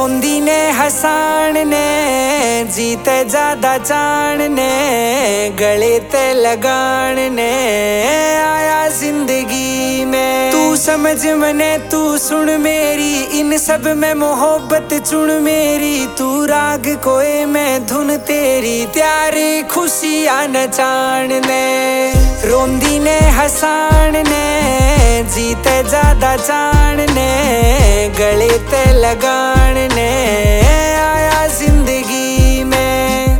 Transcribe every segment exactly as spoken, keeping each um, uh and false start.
रोंदी ने हसाण ने जीते ज्यादा चाण ने गले ते लगाण ने आया जिंदगी में। तू समझ मने तू सुन मेरी इन सब में मोहब्बत चुन मेरी। तू राग कोई मैं धुन तेरी त्यारी खुशियां नचाण ने। रोंदी ने हसाण ने जीते ज्यादा चाण ने गले ते लगाण ने आया जिंदगी में।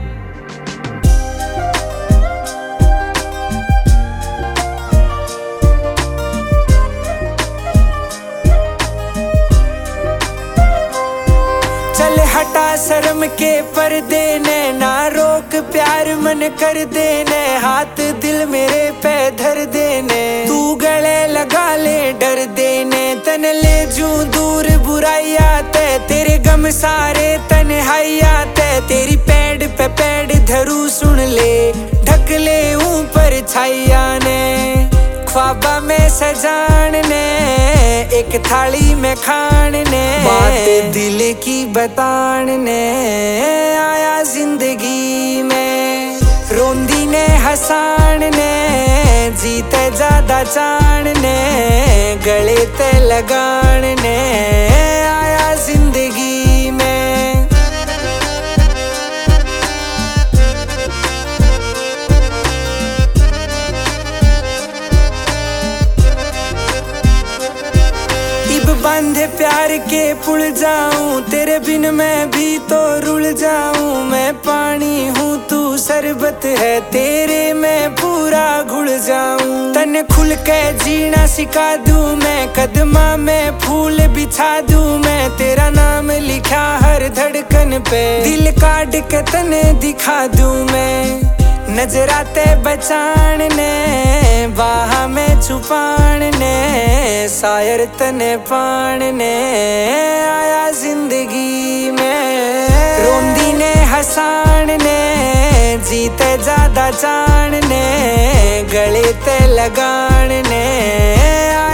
चल हटा शर्म के पर्दे ने ना रोक प्यार मन कर देने। हाथ दिल मेरे पे धर देने तू गले लगा ले डर देने। तन ले जू दूर बुराइया ते तेरे गम सारे तन्हाइया ते। तेरी पैड पे पैड धरू सुन ले ढक ले ऊपर छाइया ने। ख्वाबा में सजान ने एक थाली में खान ने बात दिल की बतान ने आया जिंदगी में। रोंदी ने हसाण ने जीते ज्यादा चाण ने गले ते लगाण ने आया जिंदगी में। बांधे प्यार के पुल जाऊं तेरे बिन मैं भी तो रुल जाऊं। मैं पानी हूँ तू शरबत है तेरे मैं पूरा घुल जाऊं। तन खुल के जीना सिखा दूं मैं कदमा में फूल बिछा दूं मैं। तेरा नाम लिखा हर धड़कन पे दिल काट के तने दिखा दूं मैं। नजराते बचान ने बाह में छुपान ने शायर तने पान ने आया जिंदगी में। रोंदी ने हसाण ने जीते ज्यादा चाण ने गले ते लगाण ने आया